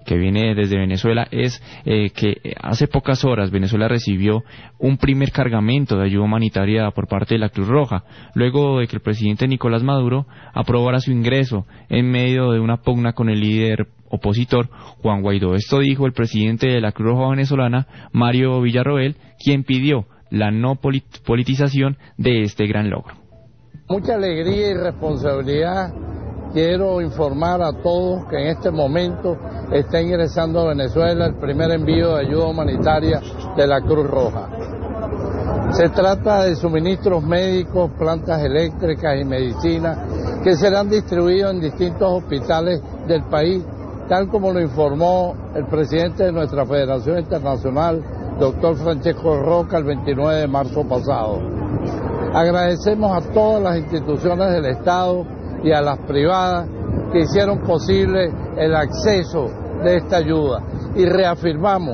que viene desde Venezuela es que hace pocas horas Venezuela recibió un primer cargamento de ayuda humanitaria por parte de la Cruz Roja, luego de que el presidente Nicolás Maduro aprobara su ingreso en medio de una pugna con el líder opositor Juan Guaidó. Esto dijo el presidente de la Cruz Roja venezolana, Mario Villarroel, quien pidió la no politización de este gran logro. Mucha alegría y responsabilidad. Quiero informar a todos que en este momento está ingresando a Venezuela el primer envío de ayuda humanitaria de la Cruz Roja. Se trata de suministros médicos, plantas eléctricas y medicinas que serán distribuidos en distintos hospitales del país, tal como lo informó el presidente de nuestra Federación Internacional, doctor Francesco Roca, el 29 de marzo pasado. Agradecemos a todas las instituciones del Estado y a las privadas que hicieron posible el acceso de esta ayuda y reafirmamos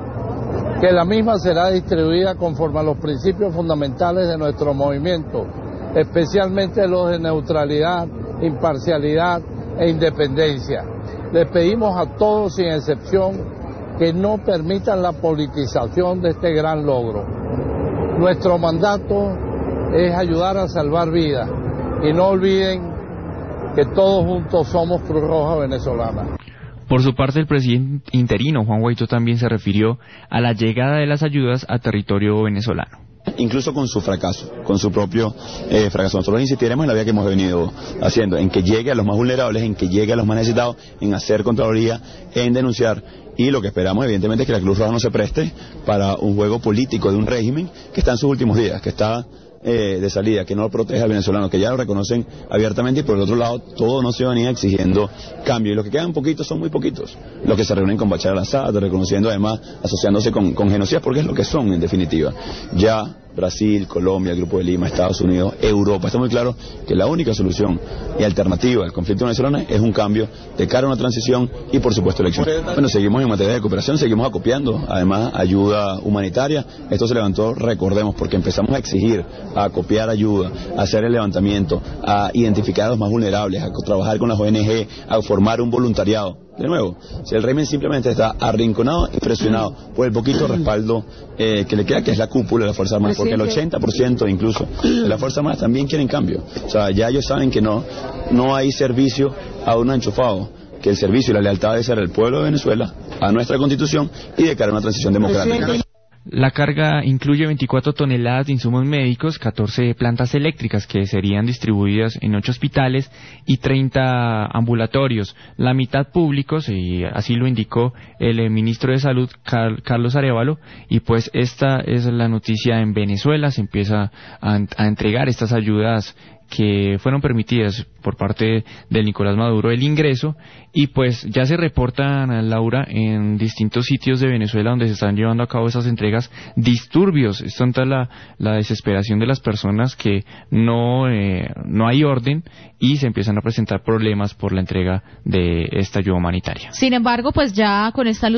que la misma será distribuida conforme a los principios fundamentales de nuestro movimiento, especialmente los de neutralidad, imparcialidad e independencia. Les pedimos a todos sin excepción que no permitan la politización de este gran logro. Nuestro mandato es ayudar a salvar vidas y no olviden que todos juntos somos Cruz Roja Venezolana. Por su parte, el presidente interino, Juan Guaidó, también se refirió a la llegada de las ayudas a territorio venezolano. Incluso con su fracaso, con su propio fracaso. Nosotros insistiremos en la vía que hemos venido haciendo, en que llegue a los más vulnerables, en que llegue a los más necesitados, en hacer contraloría, en denunciar. Y lo que esperamos, evidentemente, es que la Cruz Roja no se preste para un juego político de un régimen que está en sus últimos días, que está de salida, que no protege al venezolano, que ya lo reconocen abiertamente, y por el otro lado todo no se venía exigiendo cambio, y los que quedan poquitos son muy poquitos, los que se reúnen con Bashar al-Assad, reconociendo además, asociándose con genocidas, porque es lo que son en definitiva. Ya Brasil, Colombia, el Grupo de Lima, Estados Unidos, Europa, está muy claro que la única solución y alternativa al conflicto venezolano es un cambio de cara a una transición y por supuesto elecciones. Bueno, seguimos en materia de cooperación, seguimos acopiando además ayuda humanitaria. Esto se levantó, recordemos, porque empezamos a exigir, a acopiar ayuda, a hacer el levantamiento, a identificar a los más vulnerables, a trabajar con las ONG, a formar un voluntariado. De nuevo, si el régimen simplemente está arrinconado y presionado por el poquito respaldo que le queda, que es la cúpula de las Fuerzas Armadas, porque el 80% incluso de las Fuerzas Armadas también quieren cambio. O sea, ya ellos saben que no hay servicio a un enchufado, que el servicio y la lealtad debe ser el pueblo de Venezuela, a nuestra Constitución y de cara a una transición democrática. La carga incluye 24 toneladas de insumos médicos, 14 plantas eléctricas que serían distribuidas en 8 hospitales y 30 ambulatorios, la mitad públicos, y así lo indicó el ministro de Salud, Carlos Arévalo, y pues esta es la noticia en Venezuela. Se empieza a entregar estas ayudas que fueron permitidas por parte del Nicolás Maduro el ingreso, y pues ya se reportan, Laura, en distintos sitios de Venezuela donde se están llevando a cabo esas entregas, disturbios. Es tanta la desesperación de las personas que no hay orden y se empiezan a presentar problemas por la entrega de esta ayuda humanitaria. Sin embargo, pues ya con esta luz